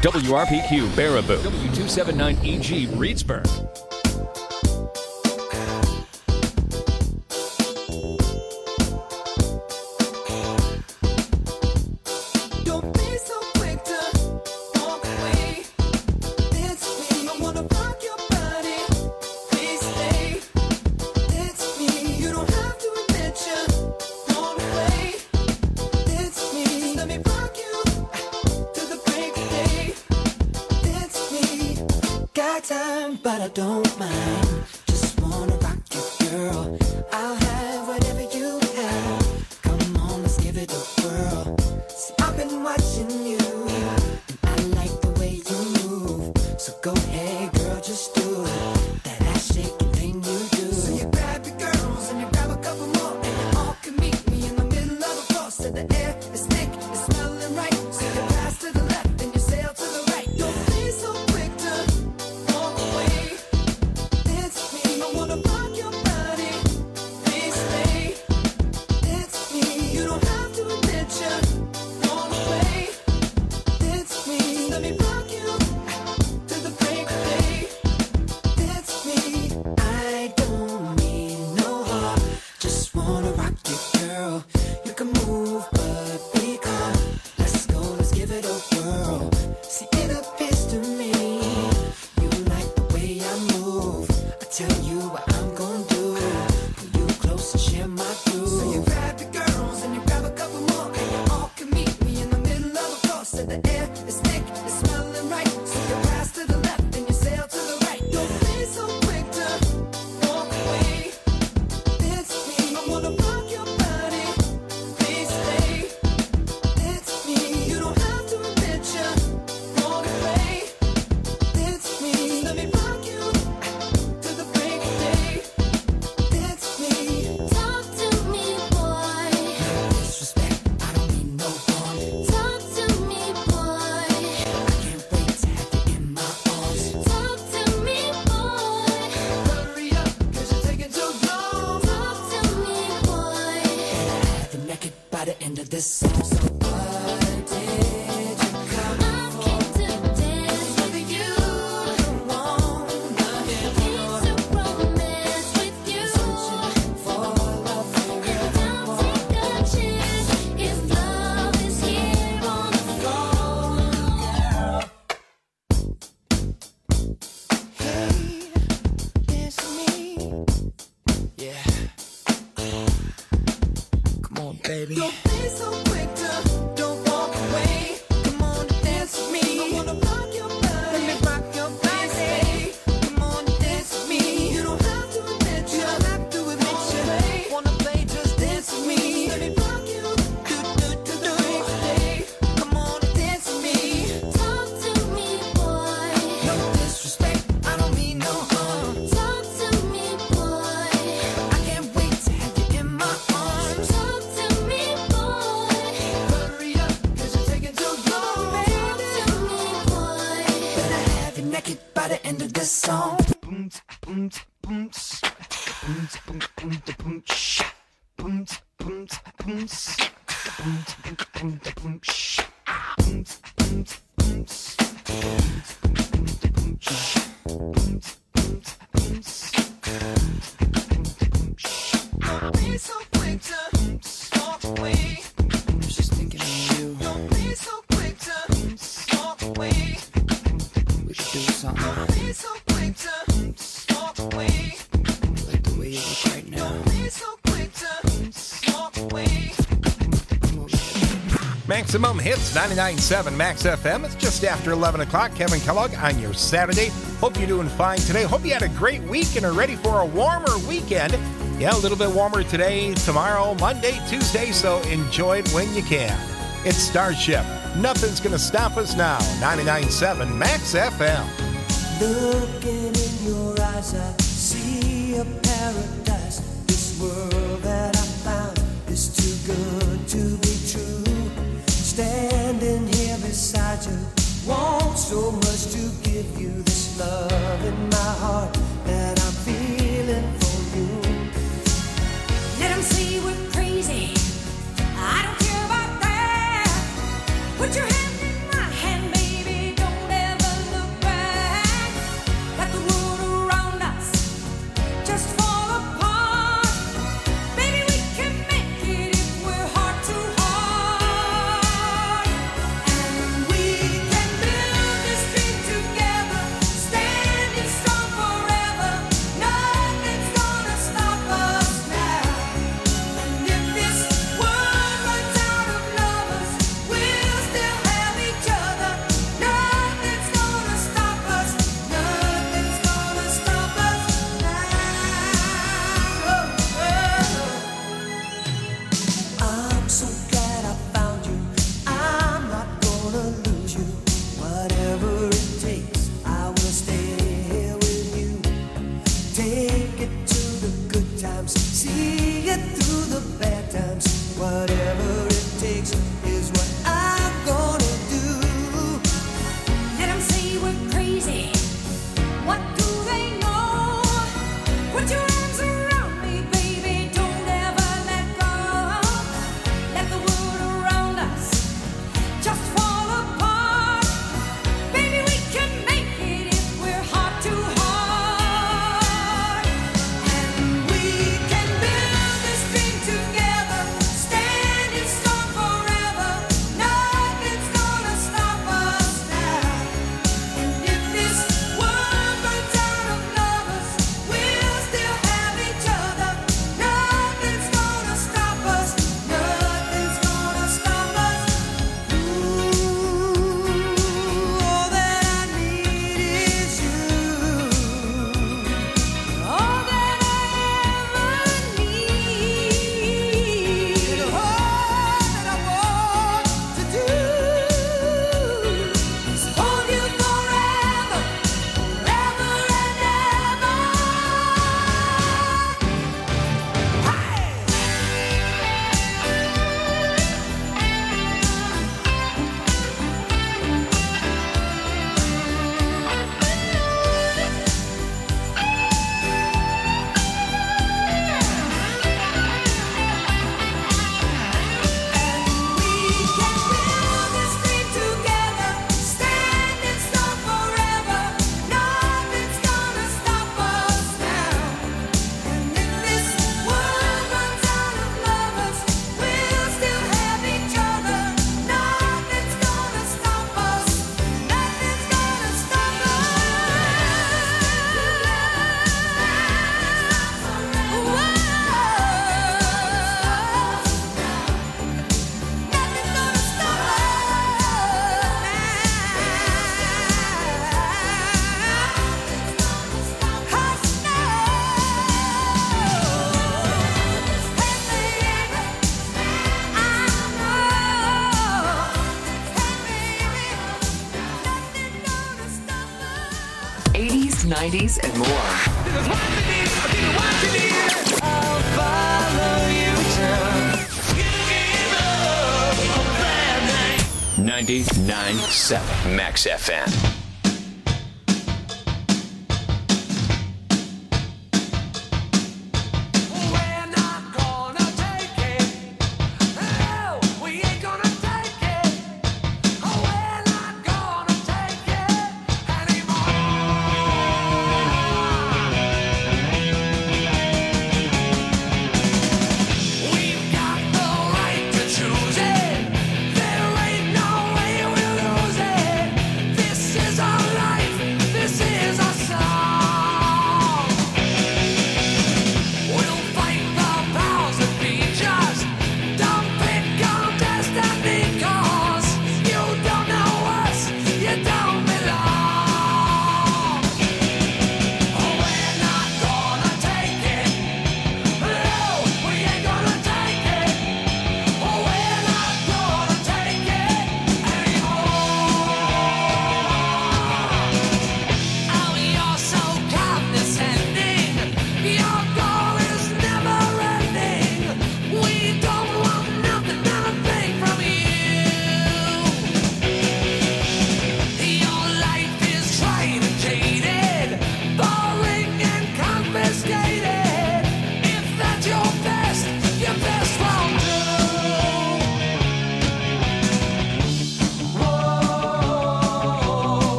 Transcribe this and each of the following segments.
WRPQ Baraboo, W279EG Reedsburg. But I don't mind. Just wanna rock you, girl. I'll have whatever you have. Come on, let's give it a whirl. See, I've been watching you, and I like the way you move. So go ahead, girl, just do it. That ass shaking thing you do. So you grab your girls and you grab a couple more, and you all can meet me in the middle of the floor. So the air is thick, it's smelling right. So you pass to the left and you sail to the right. Don't be so quick to walk away. Baby. Don't be so quick to don't walk away. Come on and dance with me. I wanna rock your body. Let me rock your body. Come on and dance with me. You don't have to admit you. Don't have to admit you. Wanna play, just dance with me. Let me rock you. Come on and dance with me. Talk to me, boy. No disrespect, I don't mean no harm. Talk to me, boy. I can't wait to have you in my arms. Talk to me, boy. Hurry up, 'cause you're taking too long, baby. Talk to me, boy. Better have you naked by the end of this song. Boom, boom, boom, boom, boom, boom, boom, boom, boom, boom, boom, don't be so quick to walk away. I'm just thinking of you. Don't be so quick to walk away. We should do something. Don't be so quick to walk away. Like the way you look right now. Don't be so quick to walk away. Maximum Hits 99.7 Max FM. It's just after 11 o'clock. Kevin Kellogg on your Saturday. Hope you're doing fine today. Hope you had a great week and are ready for a warmer weekend. Yeah, a little bit warmer today, tomorrow, Monday, Tuesday, so enjoy it when you can. It's Starship. Nothing's going to stop us now. 99.7 Max FM. Looking in your eyes, I see a paradise. This world that I found is too good to be true. Standing here beside you, want so much to give you this love in my heart that I'm feeling for you. Let 'em say we're crazy. I don't care about that. Put your hand in my hand, baby. Don't the good times, see it through the bad times. Whatever it takes is what I'm gonna do. Let 'em say we're crazy. What do they know? Put your arms around me, baby. Don't ever let go. Let the world around us just fall apart. Baby, we can make it if we're heart to heart. And we can build this dream together, standing strong forever. Nothing's gonna stop us now. And if this world runs out of lovers, we'll still have each other. Nothing's gonna stop us. Nothing's gonna stop us. Ooh, all that I need is you. All that I ever need. And all that I want to do is hold you forever, forever and ever. We can build this dream together, standing strong forever. Nothing's gonna stop us now. And if this world runs out of lovers, we'll still have each other. Nothing's gonna stop us. Nothing's gonna stop us. 80s, 90s, and more. 99.7 Max FM. We're not gonna take it. Oh, we ain't gonna take it. Oh, we're not gonna take it anymore. We've got the right to choose it. There ain't no way we'll lose it. This is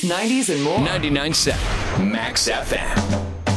80s, 90s, and more. 99.7 Max FM.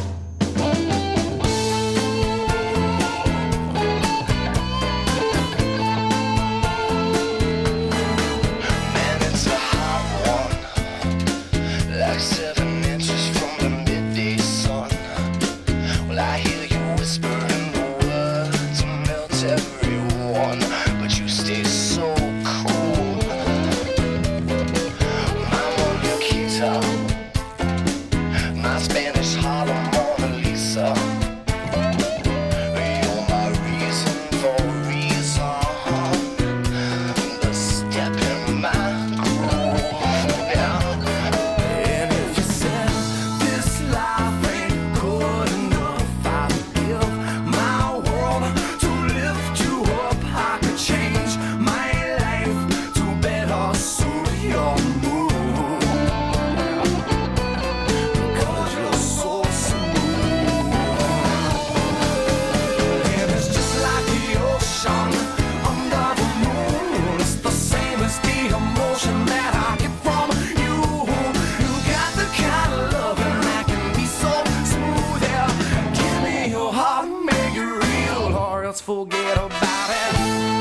Forget about it.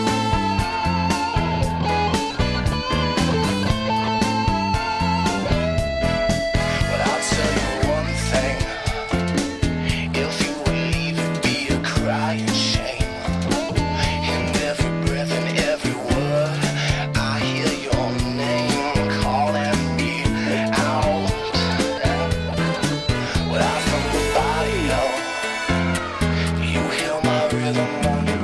But I'll tell you one thing. If you would leave, it'd be a crying shame. In every breath and every word, I hear your name calling me out. Without from the body, you hear my rhythm.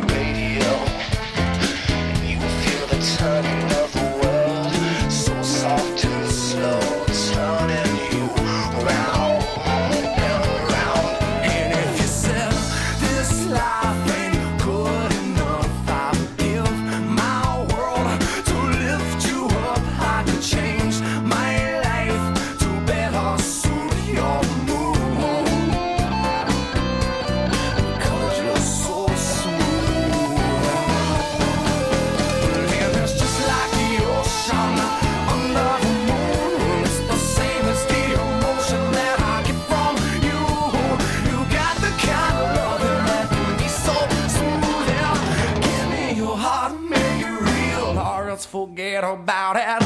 Forget about it.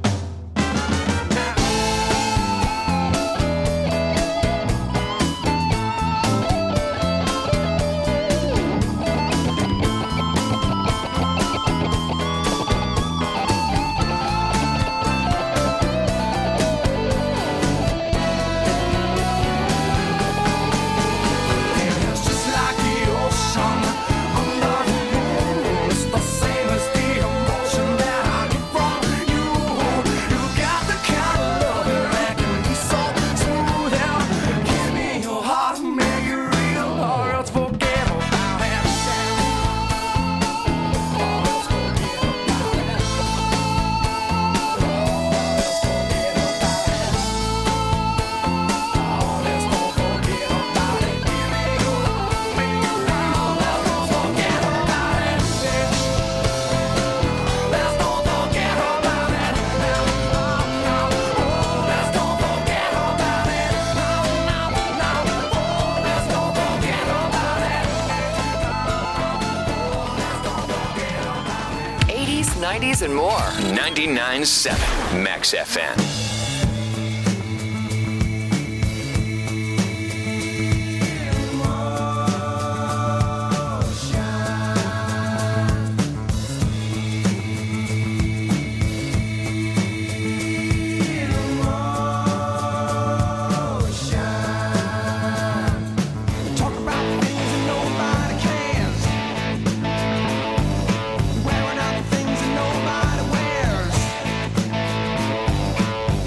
And more. 99.7 Max FM. Wearing out the things that nobody wears.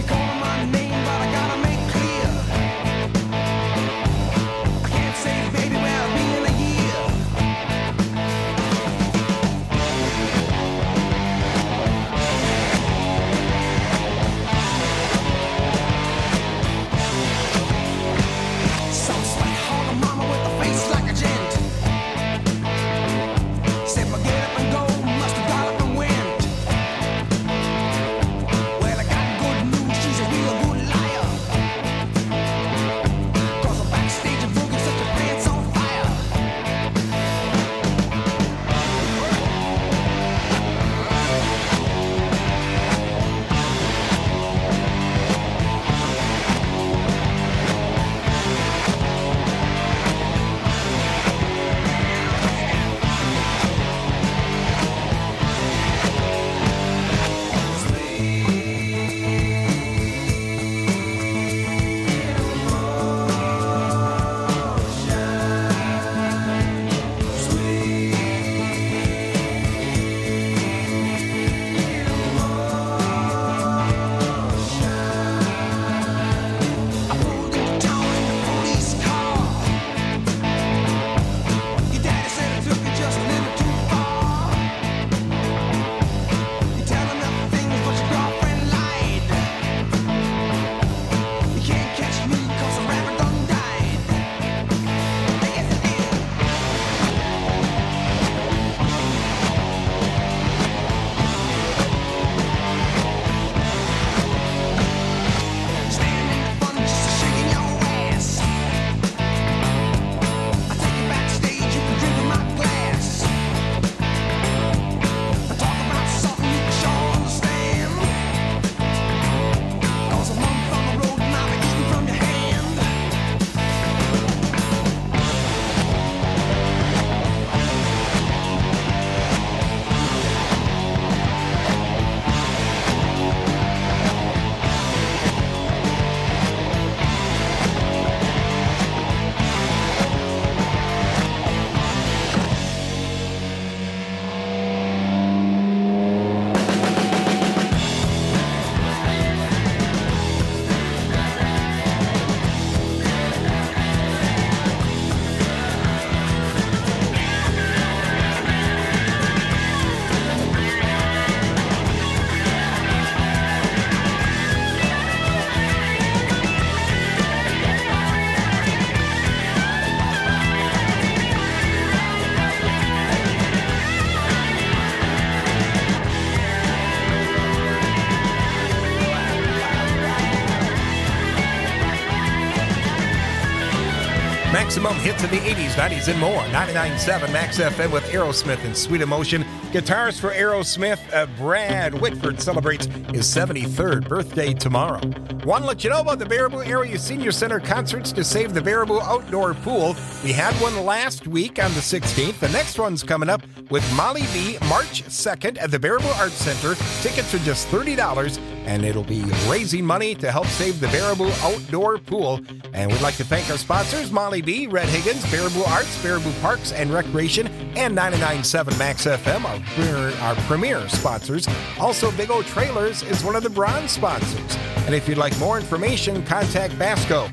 Maximum hits of the 80s, 90s, and more. 99.7 Max FM with Aerosmith and Sweet Emotion. Guitars for Aerosmith. Brad Whitford celebrates his 73rd birthday tomorrow. Want to let you know about the Baraboo Area Senior Center concerts to save the Baraboo Outdoor Pool. We had one last week on the 16th. The next one's coming up with Molly B. March 2nd at the Baraboo Arts Center. Tickets are just $30, and it'll be raising money to help save the Baraboo Outdoor Pool. And we'd like to thank our sponsors, Molly B., Red Higgins, Baraboo Arts, Baraboo Parks and Recreation, and 99.7 Max FM, our premier sponsors. Also, Big O Trailers is one of the bronze sponsors. And if you'd like more information, contact Basco,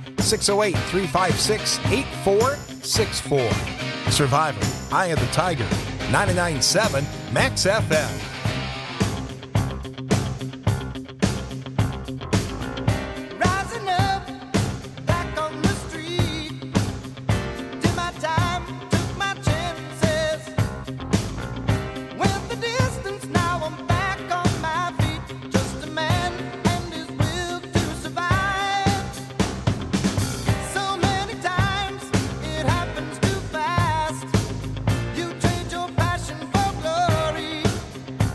608-356-8464. Survivor, Eye of the Tiger, 99.7 Max FM. Rising up, back on the street. Did my time, took my chances. Went the distance, now I'm back on my feet. Just a man and his will to survive. So many times it happens too fast. You trade your passion for glory.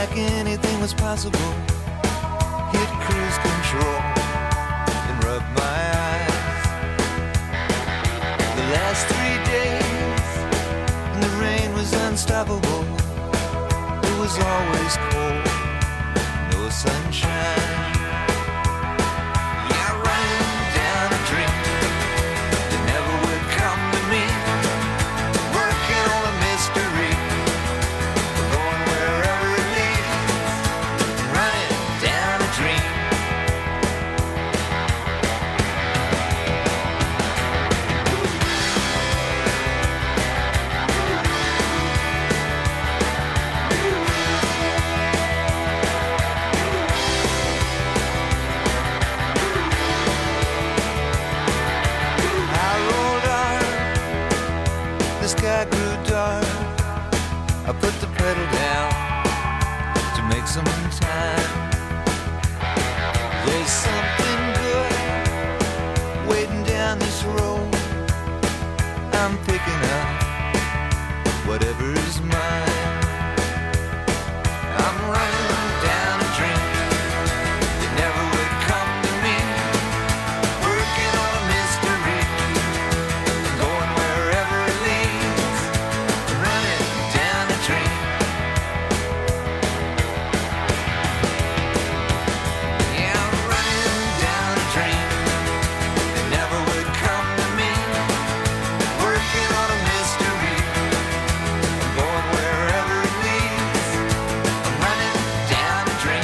like anything was possible. Hit cruise control and rub my eyes. The last 3 days, and the rain was unstoppable. It was always cold, no sunshine. Yeah, running down a dream that never would come to me. Working on a mystery, going wherever it leads. Running down a dream. I rolled on, the sky grew dark. I put the pedal down to make some time. There's something good waiting down this road. I'm picking up whatever is mine. I'm running down a dream that never would come to me. Working on a mystery, going wherever it leads. Running down a dream. Yeah, I'm running down a dream that never would come to me. Working on a mystery, going wherever it leads. I'm running down a dream.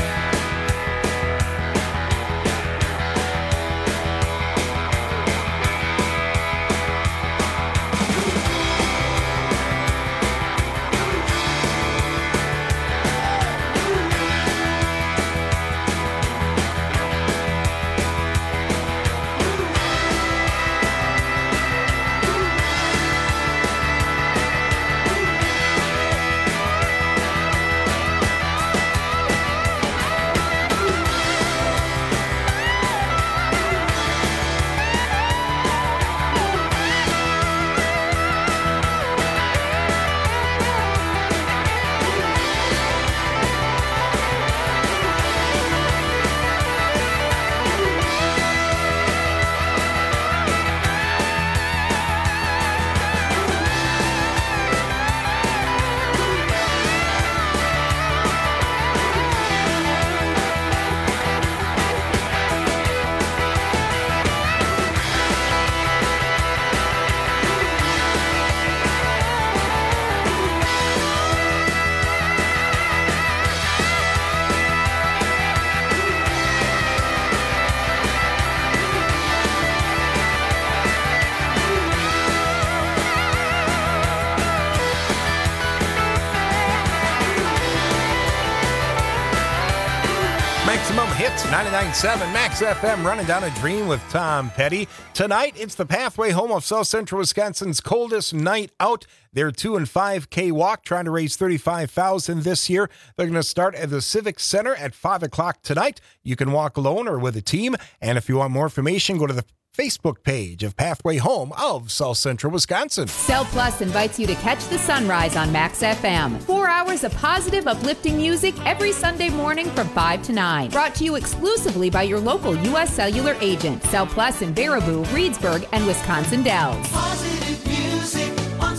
Maximum Hits, 99.7 Max FM, running down a dream with Tom Petty. Tonight, it's the Pathway home of South Central Wisconsin's coldest night out. Their 2 and 5K walk, trying to raise $35,000 this year. They're going to start at the Civic Center at 5 o'clock tonight. You can walk alone or with a team. And if you want more information, go to the Facebook page of Pathway Home of South Central Wisconsin. Cell Plus invites you to catch the sunrise on Max FM. 4 hours of positive, uplifting music every Sunday morning from 5 to 9. Brought to you exclusively by your local U.S. Cellular agent. Cell Plus in Baraboo, Reedsburg, and Wisconsin Dells. Positive music on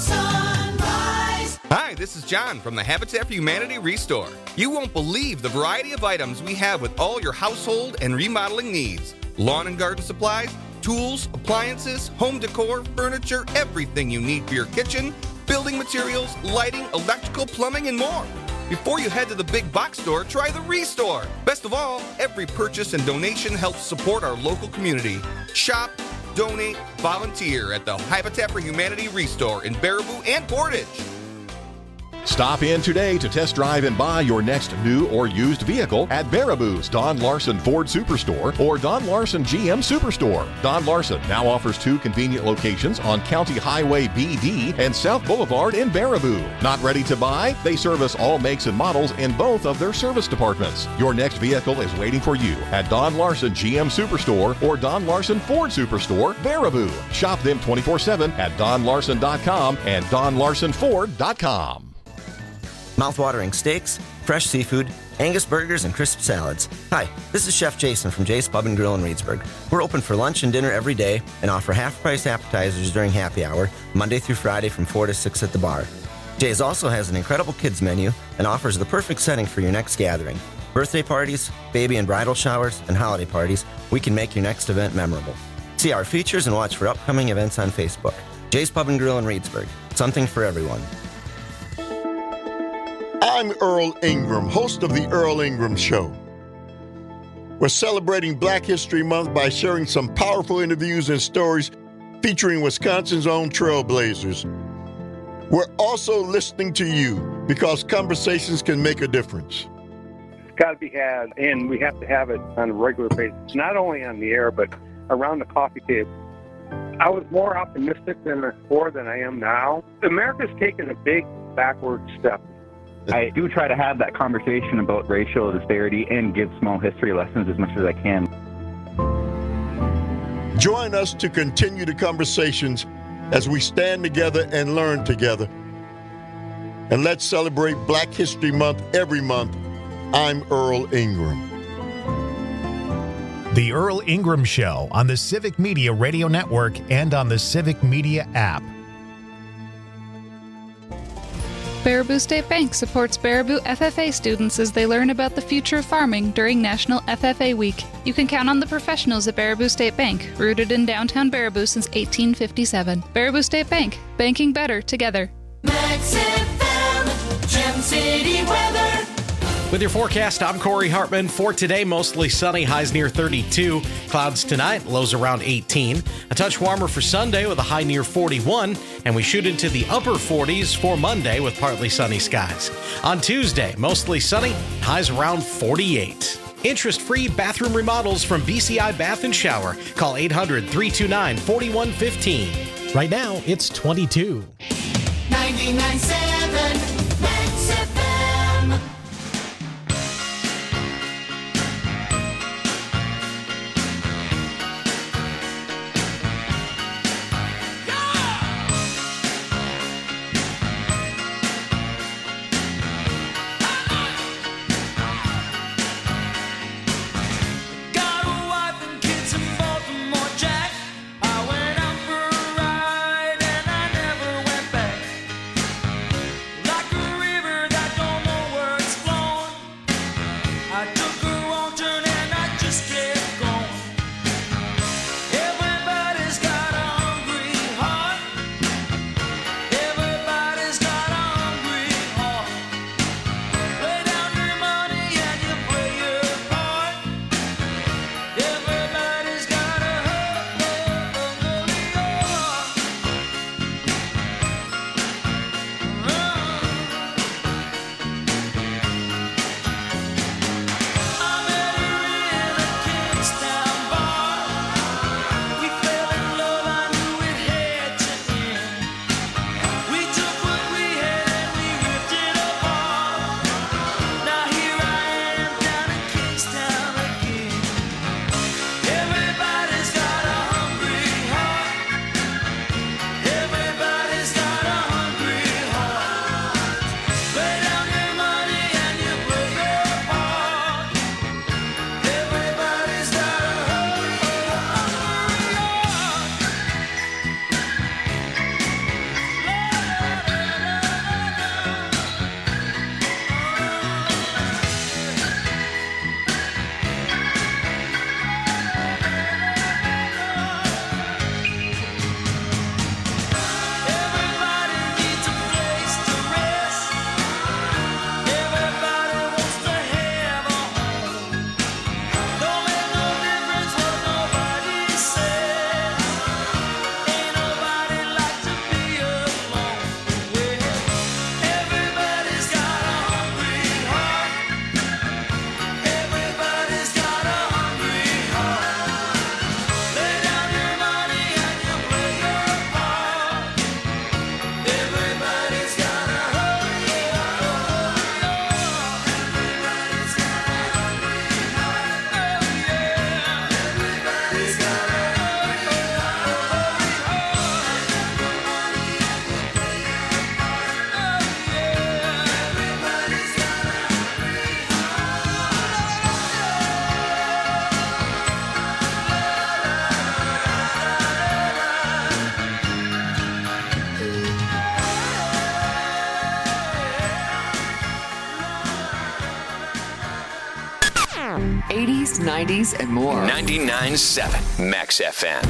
Sunrise. Hi, this is John from the Habitat for Humanity Restore. You won't believe the variety of items we have with all your household and remodeling needs. Lawn and garden supplies, tools, appliances, home decor, furniture, everything you need for your kitchen, building materials, lighting, electrical, plumbing, and more. Before you head to the big box store, try the Restore. Best of all, every purchase and donation helps support our local community. Shop, donate, volunteer at the Habitat for Humanity Restore in Baraboo and Portage. Stop in today to test drive and buy your next new or used vehicle at Baraboo's Don Larson Ford Superstore or Don Larson GM Superstore. Don Larson now offers 2 convenient locations on County Highway BD and South Boulevard in Baraboo. Not ready to buy? They service all makes and models in both of their service departments. Your next vehicle is waiting for you at Don Larson GM Superstore or Don Larson Ford Superstore, Baraboo. Shop them 24/7 at donlarson.com and donlarsonford.com. Mouth-watering steaks, fresh seafood, Angus burgers, and crisp salads. Hi, this is Chef Jason from Jay's Pub and Grill in Reedsburg. We're open for lunch and dinner every day and offer half-price appetizers during happy hour, Monday through Friday from 4 to 6 at the bar. Jay's also has an incredible kids menu and offers the perfect setting for your next gathering. Birthday parties, baby and bridal showers, and holiday parties, we can make your next event memorable. See our features and watch for upcoming events on Facebook. Jay's Pub and Grill in Reedsburg. Something for everyone. I'm Earl Ingram, host of The Earl Ingram Show. We're celebrating Black History Month by sharing some powerful interviews and stories featuring Wisconsin's own trailblazers. We're also listening to you because conversations can make a difference. It's got to be had, and we have to have it on a regular basis, not only on the air, but around the coffee table. I was more optimistic before than I am now. America's taken a big backward step. I do try to have that conversation about racial disparity and give small history lessons as much as I can. Join us to continue the conversations as we stand together and learn together. And let's celebrate Black History Month every month. I'm Earl Ingram. The Earl Ingram Show on the Civic Media Radio Network and on the Civic Media app. Baraboo State Bank supports Baraboo FFA students as they learn about the future of farming during National FFA Week. You can count on the professionals at Baraboo State Bank, rooted in downtown Baraboo since 1857. Baraboo State Bank, banking better together. Max FM, Gem City weather. With your forecast, I'm Corey Hartman. For today, mostly sunny, highs near 32. Clouds tonight, lows around 18. A touch warmer for Sunday with a high near 41. And we shoot into the upper 40s for Monday with partly sunny skies. On Tuesday, mostly sunny, highs around 48. Interest-free bathroom remodels from BCI Bath and Shower. Call 800-329-4115. Right now, it's 22. 99.7 Max FM. 80s, 90s, and more. 99.7 Max FM.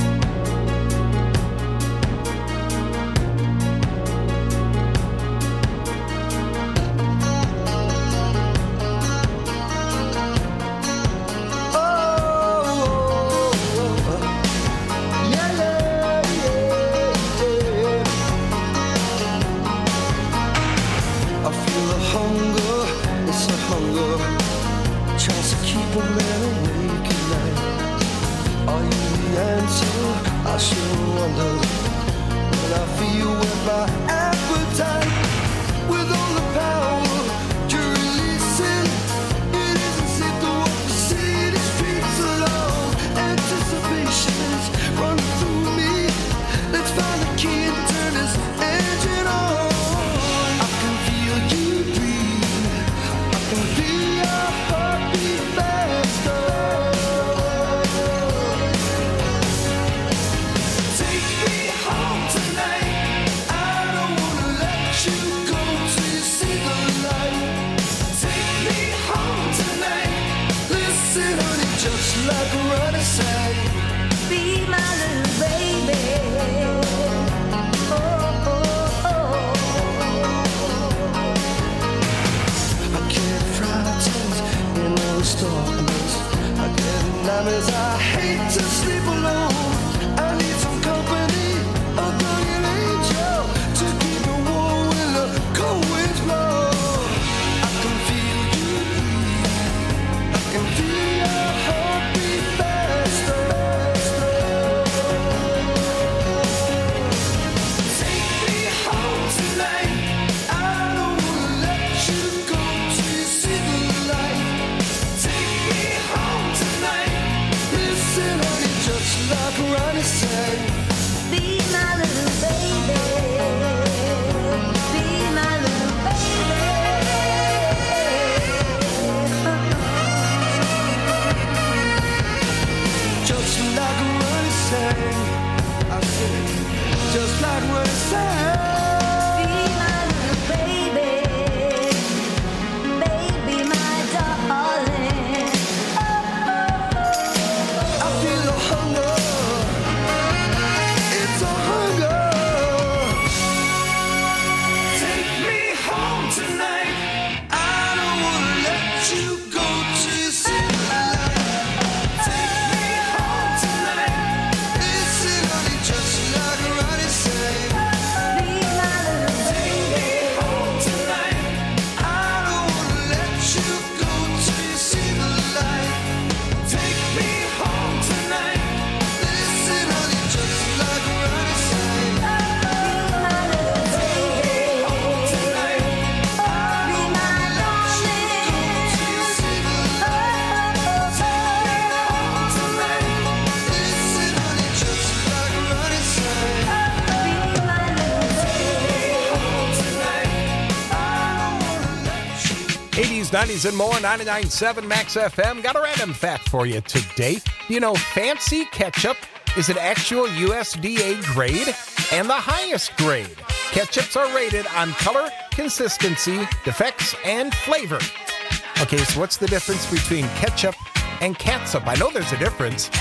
'80s, '90s, and more. 99.7 Max FM. Got a random fact for you today. Do you know fancy ketchup is an actual USDA grade and the highest grade? Ketchups are rated on color, consistency, defects, and flavor. Okay, so what's the difference between ketchup and catsup? I know there's a difference.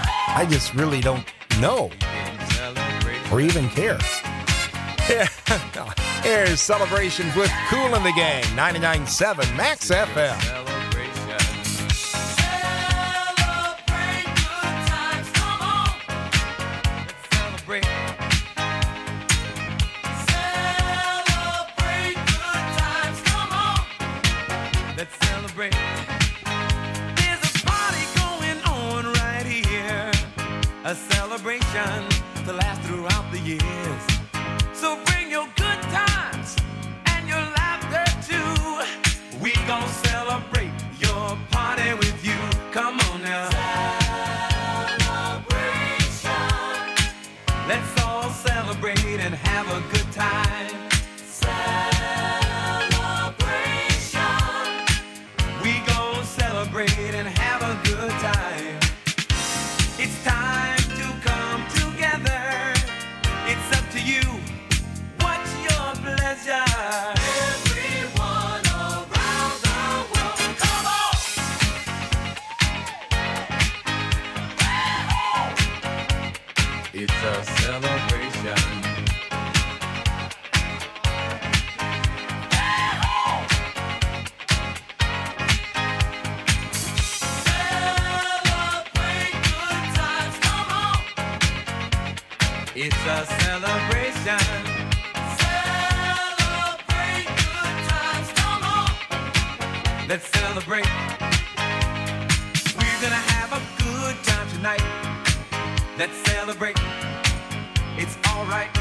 I just really don't know or even care. Here's Celebrations with Kool and the Gang, 99.7 Max FM. A celebration to last throughout the years. So bring your good times and your laughter too. We gon' celebrate your party with you. Come on now. Celebration. Let's all celebrate and have a good time. Celebration. We gon' celebrate and have a good time. It's time to come together. It's up to you. What's your pleasure? Everyone around the celebration. It's a celebration. Celebrate good times, come on. Let's celebrate. We're gonna have a good time tonight. Let's celebrate. It's alright.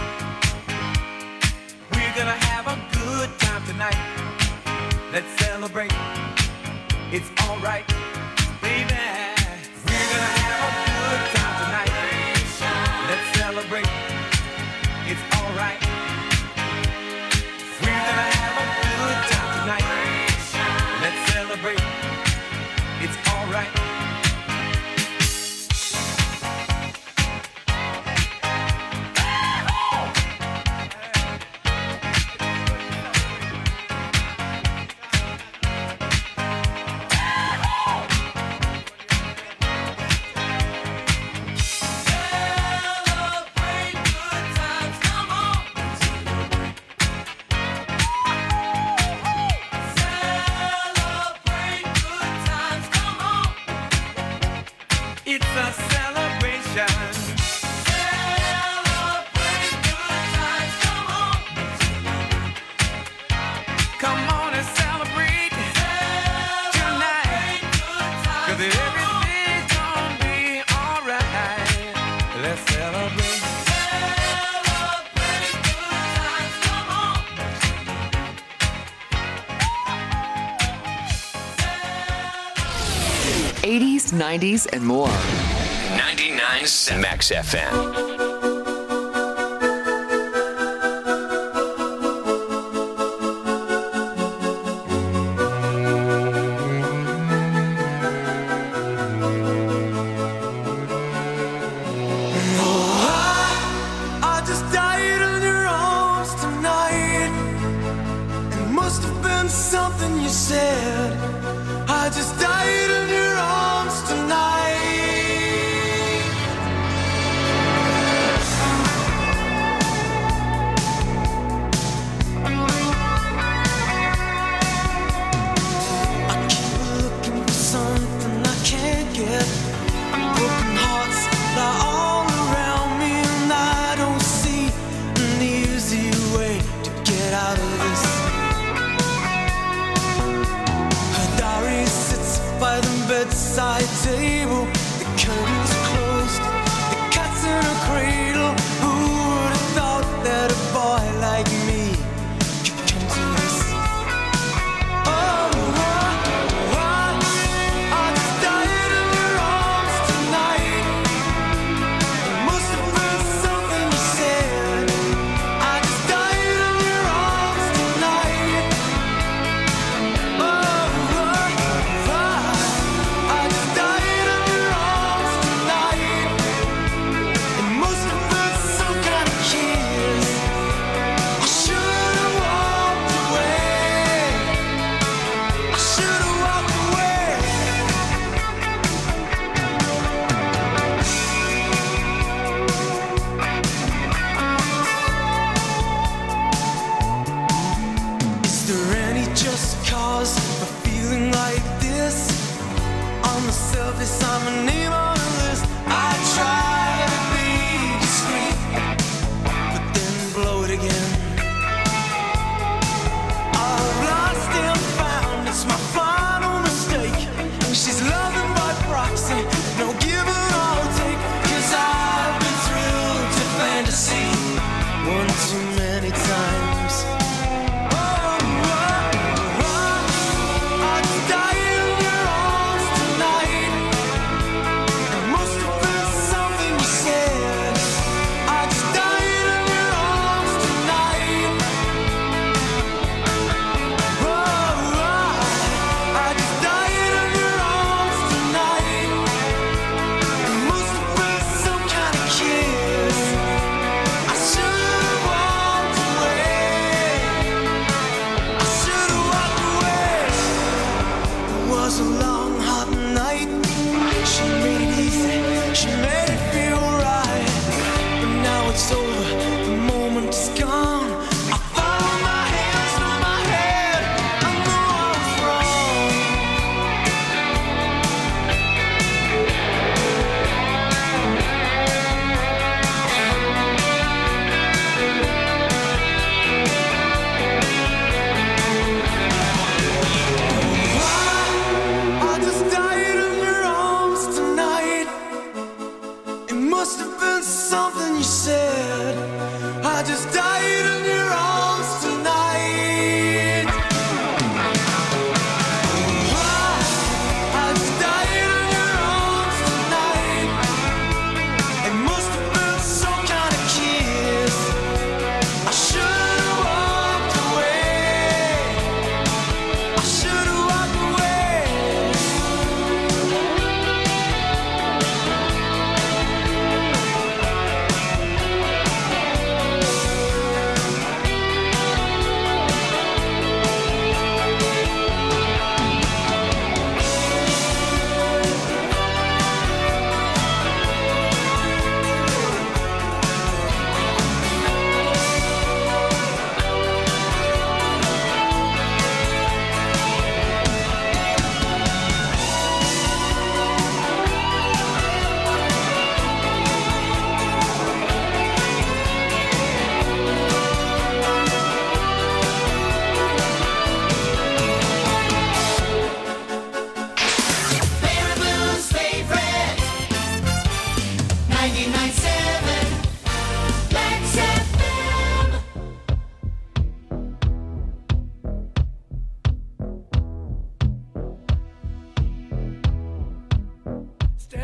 We're gonna have a good time tonight. Let's celebrate. It's alright, baby. We're gonna have a good time tonight. Let's celebrate. It's alright. We're gonna have a good time tonight. Let's celebrate. It's alright. It's a celebration. Celebrate good times, come on. Come on and celebrate tonight. 'Cause everything's gonna be alright. Let's celebrate. Celebrate good times, come on. 80s, 90s, and more. 99.7 Max FM. I just died in your arms tonight. It must have been something you said. I just died in your arms tonight. I keep looking for something I can't get. Broken hearts lie all around me, and I don't see an easy way to get out of this. Her diary sits by the bedside table. The curtains closed, the cat's in a cradle. Who would have thought that a boy like me could come to this? I just died in your arms tonight. It must have been something you said. I just died in your arms tonight. I just died in your arms tonight. It must have been some kind of kiss. I should have walked away. I should have walked away. Is there any just cause for feeling like this? On the surface, I'm a name on a list. I try to be discreet, but then blow it again. I've lost and found, it's my final mistake. She's loving by proxy, no give and I'll take. 'Cause I've been thrilled to fantasy one too many times. I just died in your arms tonight. It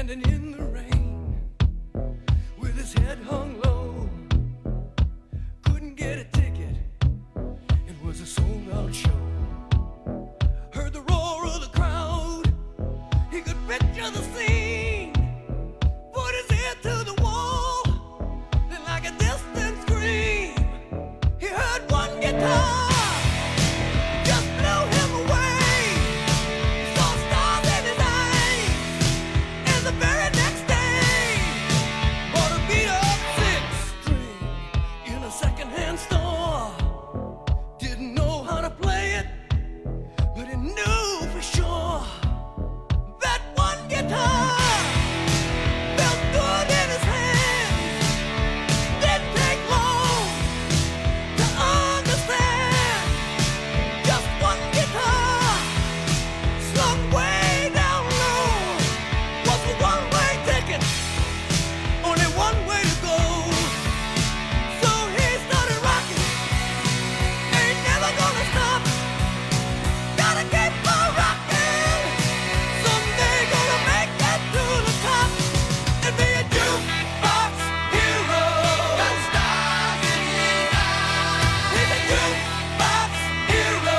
standing in the rain with his head hung low. Couldn't get a ticket, it was a sold-out show. Heard the roar of the crowd, he could picture the scene. Put his ear to the wall, then like a distant scream, he heard one guitar. Just blew him away. He saw stars in his eyes, and the very next day bought a beat-up six-string in a second-hand store. Didn't know how to play it, but he knew for sure that one guitar felt good in his hands. Didn't take long to understand. Just one guitar slung way down low was a one-way ticket, only one way to go. So he started rocking, ain't never gonna stop. Gotta keep on rocking, someday gonna make it to the top and be a jukebox hero. Got stars in his eyes. He's a jukebox hero.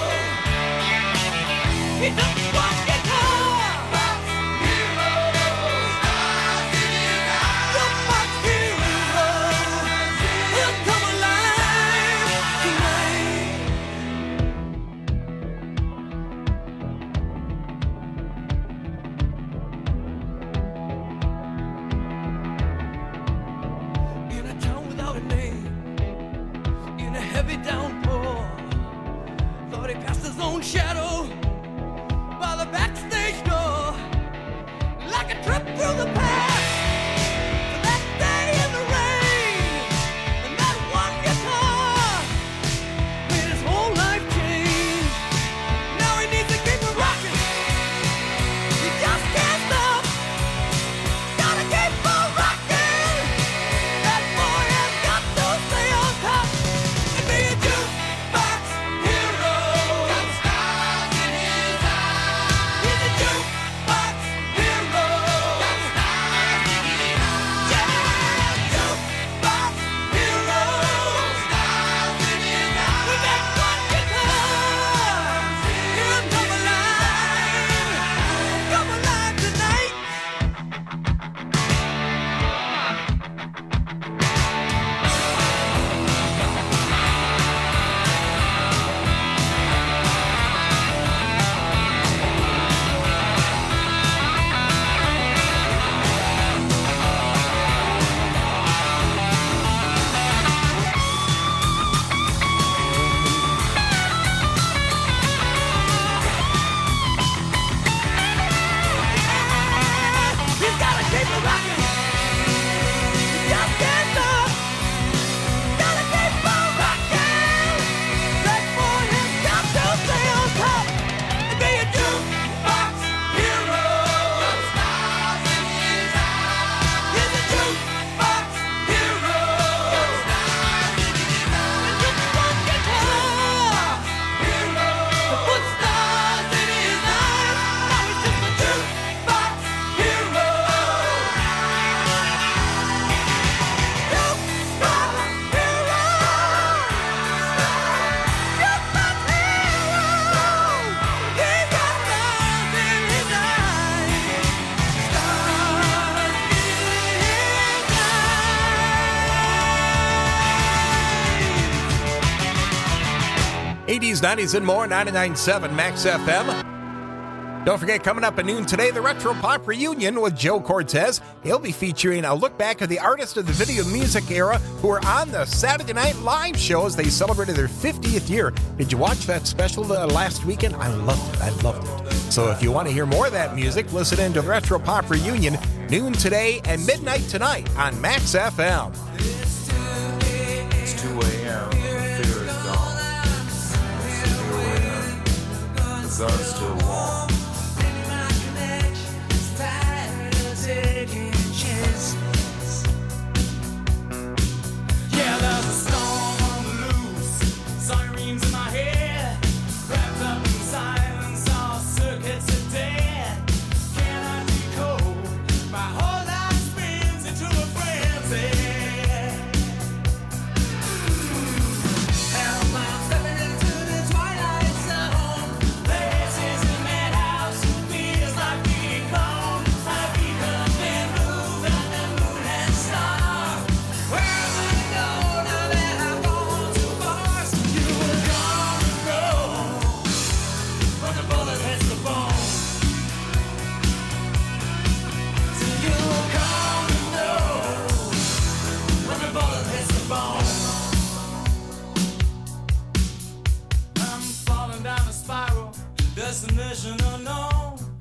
He took one guitar, box hero. Stars in his eyes. Jukebox hero. He'll come alive tonight. In a town without a name, in a heavy downpour, thought he passed his own shadow by the backstage door, like a trip through the past to that day in the rain. And that one guitar made his whole life change. Now he needs to keep it rocking. He just can't stop. Gotta keep on rocking. That boy has got to stay on top and be a jukebox hero. Got stars in his eyes. He's a jukebox hero. Got stars in his eyes. Yeah, jukebox hero. Stars in his eyes. With that one guitar, he'll come alive tonight. He's gotta keep it rocking. He just can't stop. Gotta keep on rocking. That boy has got to stay on top and be a jukebox hero. Got stars in his eyes. He's a jukebox hero. Got stars in his eyes. And just one guitar hero to put stars in his eyes. Now he's just a jukebox hero. '80s, '90s, and more, 99.7 Max FM. Don't forget, coming up at noon today, the Retro Pop Reunion with Joe Cortez. He'll be featuring a look back at the artists of the video music era who were on the Saturday Night Live show as they celebrated their 50th year. Did you watch that special last weekend? I loved it. I loved it. So if you want to hear more of that music, listen in to the Retro Pop Reunion, noon today and midnight tonight on Max FM. It's 2 a.m. Fear is gone. The gun's still warm. Yeah, there's a storm on the loose. Sirens in my head. Wrapped up in silence, all circuits are dead. Can I decode listener know